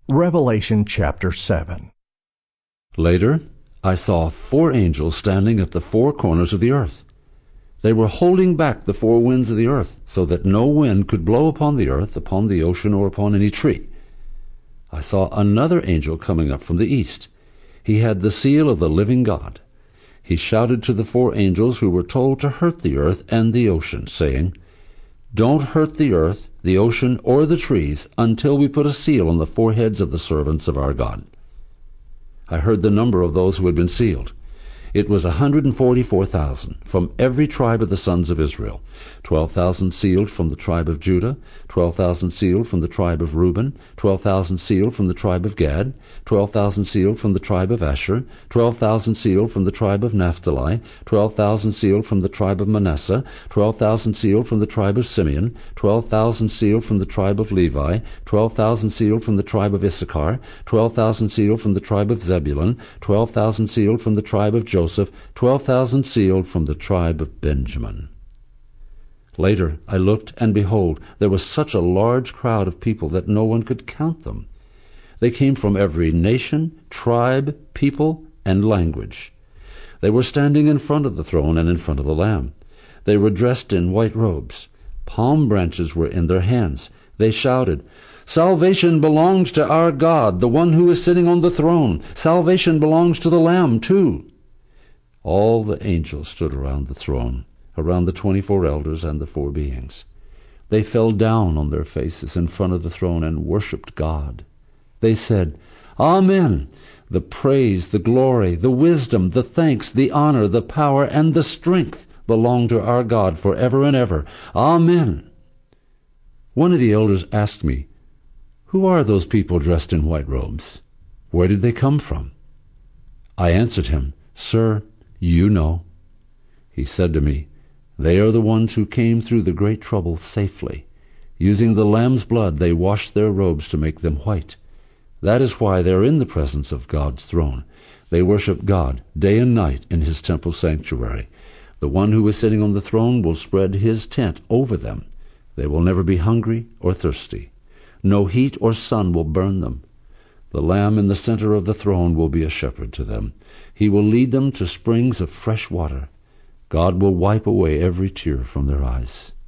Revelation chapter 7. Later, I saw 4 angels standing at the 4 corners of the earth. They were holding back the 4 winds of the earth, so that no wind could blow upon the earth, upon the ocean, or upon any tree. I saw another angel coming up from the east. He had the seal of the living God. He shouted to the 4 angels who were told to hurt the earth and the ocean, saying, "Don't hurt the earth, the ocean, or the trees until we put a seal on the foreheads of the servants of our God." I heard the number of those who had been sealed. It was 144,000 from every tribe of the sons of Israel, 12,000 sealed from the tribe of Judah, 12,000 sealed from the tribe of Reuben, 12,000 sealed from the tribe of Gad, 12,000 sealed from the tribe of Asher, 12,000 sealed from the tribe of Naphtali, 12,000 sealed from the tribe of Manasseh, 12,000 sealed from the tribe of Simeon, 12,000 sealed from the tribe of Levi, 12,000 sealed from the tribe of Issachar, 12,000 sealed from the tribe of Zebulun, 12,000 sealed from the tribe of Joseph, 12,000 sealed from the tribe of Benjamin. Later I looked, and behold, there was such a large crowd of people that no one could count them. They came from every nation, tribe, people, and language. They were standing in front of the throne and in front of the Lamb. They were dressed in white robes. Palm branches were in their hands. They shouted, "Salvation belongs to our God, the one who is sitting on the throne. Salvation belongs to the Lamb, too." All the angels stood around the throne, around the 24 elders and the 4 beings. They fell down on their faces in front of the throne and worshipped God. They said, "Amen. The praise, the glory, the wisdom, the thanks, the honor, the power, and the strength belong to our God forever and ever. Amen." One of the elders asked me, "Who are those people dressed in white robes? Where did they come from?" I answered him, "Sir, you know." He said to me, "They are the ones who came through the great trouble safely. Using the Lamb's blood they washed their robes to make them white. That is why they are in the presence of God's throne. They worship God day and night in his temple sanctuary. The one who is sitting on the throne will spread his tent over them. They will never be hungry or thirsty. No heat or sun will burn them. The Lamb in the center of the throne will be a shepherd to them. He will lead them to springs of fresh water. God will wipe away every tear from their eyes.